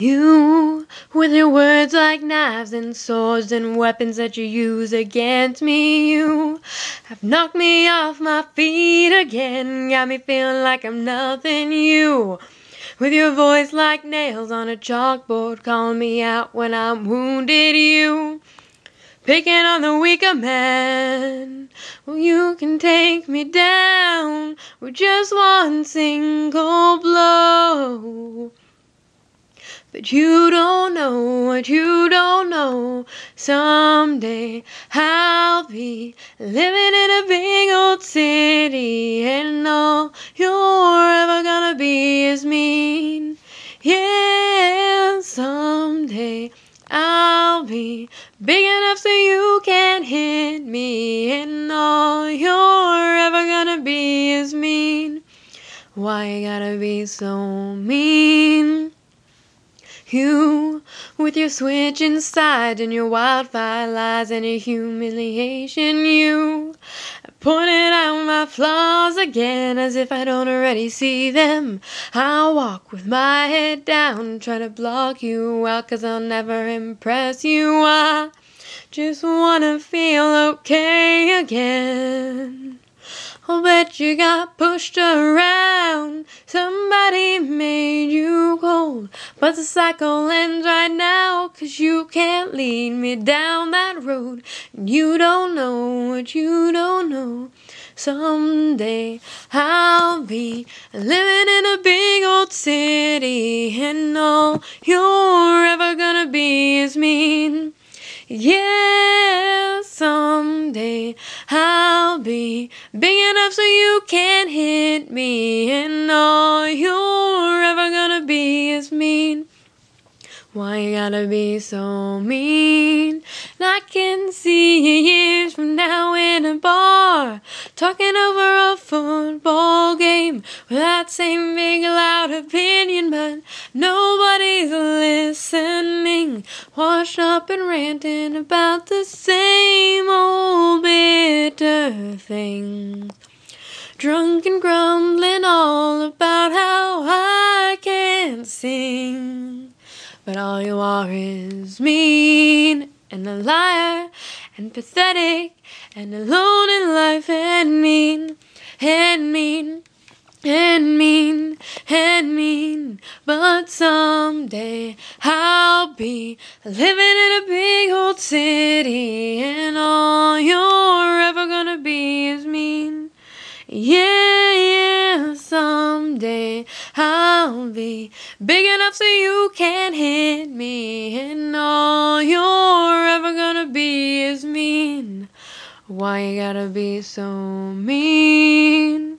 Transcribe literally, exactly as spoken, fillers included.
You, with your words like knives and swords and weapons that you use against me, you have knocked me off my feet again, got me feeling like I'm nothing. You, with your voice like nails on a chalkboard, calling me out when I'm wounded. You, picking on the weaker man. Well, you can take me down with just one single blow. But you don't know what you don't know. Someday I'll be living in a big old city, and all you're ever gonna be is mean. Yeah, someday I'll be big enough so you can't hit me, and all you're ever gonna be is mean. Why you gotta be so mean? You, with your switch inside and your wildfire lies and your humiliation, you pointed out my flaws again as if I don't already see them. I'll walk with my head down, try to block you out 'cause I'll never impress you. I just wanna feel okay again. I'll bet you got pushed around, somebody made you cold, but the cycle ends right now, 'cause you can't lead me down that road. You don't know what you don't know. Someday I'll be living in a big old city, and all you're ever gonna be is mean. Yeah, someday I'll be big enough so you can't hit me, and all you're ever gonna be is mean. Why you gotta be so mean? And I can see you years from now in a bar, talking over a football game with that same big loud opinion, but nobody's listening, washed up and ranting about the same old bitter things, drunk and grumbling all about how I can't sing. But all you are is mean, and a liar, and pathetic, and alone in life, and mean, and mean, and mean, and mean. But someday I'll be living in a big old city, and all you're ever gonna be is mean. Yeah, yeah, someday I'll be big enough so you can't hit me, and all you're ever gonna be is mean. Why you gotta be so mean?